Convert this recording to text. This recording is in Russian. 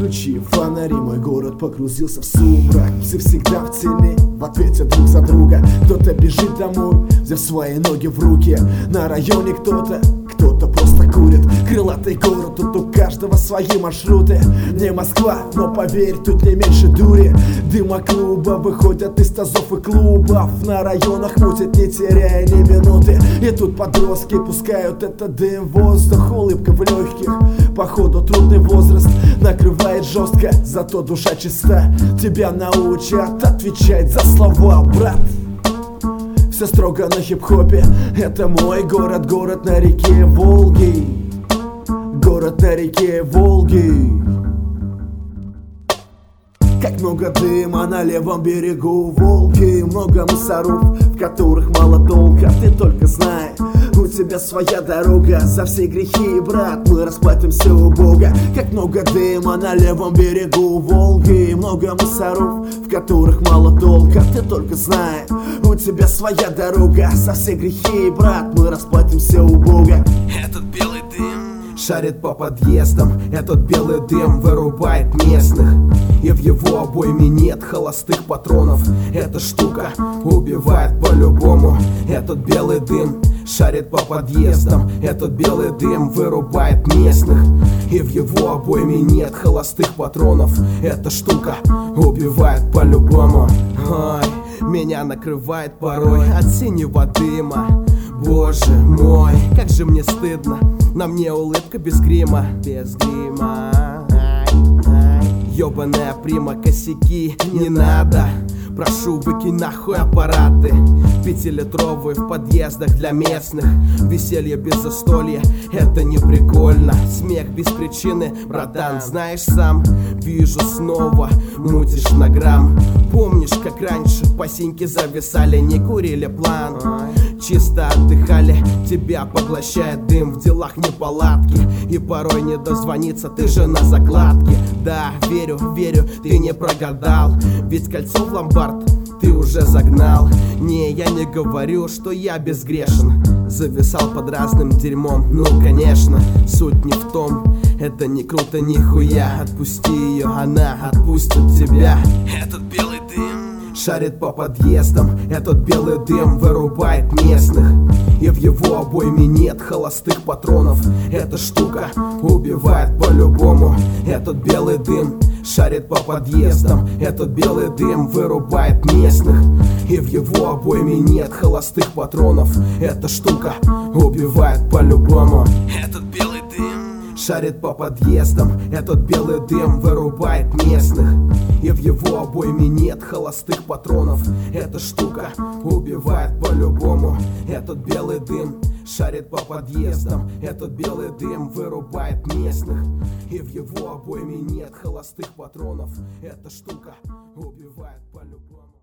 Включи фонари, мой город погрузился в сумрак. Все всегда в тени, в ответе друг за друга. Кто-то бежит домой, взяв свои ноги в руки. На районе кто-то просто курит. Крылатый город, тут у каждого свои маршруты. Не Москва, но поверь, тут не меньше дури. Дыма клуба выходят из тазов и клубов. На районах мутит, не теряя ни минуты. И тут подростки пускают этот дым в воздух. Улыбка в легких, походу трудный возраст. Накрывает жестко, зато душа чиста. Тебя научат отвечать за слова, брат. Все строго на хип-хопе. Это мой город, город на реке Волги. Город на реке Волги. Как много дыма на левом берегу Волги. Много мусоров, в которых мало толка. Ты только знай, у тебя своя дорога. За все грехи, брат, мы расплатимся у Бога. Как много дыма на левом берегу Волги. Много мусоров, в которых мало толка. Ты только знай, у тебя своя дорога. За все грехи, брат, мы расплатимся у Бога. Этот белый дым шарит по подъездам. Этот белый дым вырубает местных. И в его обойме нет холостых патронов. Эта штука убивает по-любому. Этот белый дым шарит по подъездам. Этот белый дым вырубает местных. И в его обойме нет холостых патронов. Эта штука убивает по-любому. Ой, меня накрывает порой от синего дыма. Боже мой, как же мне стыдно. На мне улыбка без грима. Без грима. Ёбаная прима, косяки не надо. Прошу, выкинь нахуй аппараты. 5-литровые в подъездах для местных. Веселье без застолья, это не прикольно. Смех без причины, братан, знаешь сам. Вижу снова, мутишь на грамм. Помнишь, как раньше по синьке зависали, не курили план. Чисто отдыхали, тебя поглощает дым. В делах неполадки, и порой не дозвониться, ты же на закладке. Да, верю, ты не прогадал. Ведь кольцо в ломбард ты уже загнал. Не, я не говорю, что я безгрешен. Зависал под разным дерьмом, ну конечно. Суть не в том, это не круто нихуя. Отпусти ее, она отпустит тебя. Этот белый дым шарит по подъездам. Этот белый дым вырубает местных. И в его обойме нет холостых патронов. Эта штука убивает по-любому. Этот белый дым шарит по подъездам. Этот белый дым вырубает местных. И в его обойме нет холостых патронов. Эта штука убивает по-любому. Этот белый дым шарит по подъездам. Этот белый дым вырубает местных. И в его обойме нет холостых патронов. Эта штука убивает по-любому. Этот белый дым шарит по подъездам. Этот белый дым вырубает местных. И в его обойме нет холостых патронов. Эта штука убивает по-любому.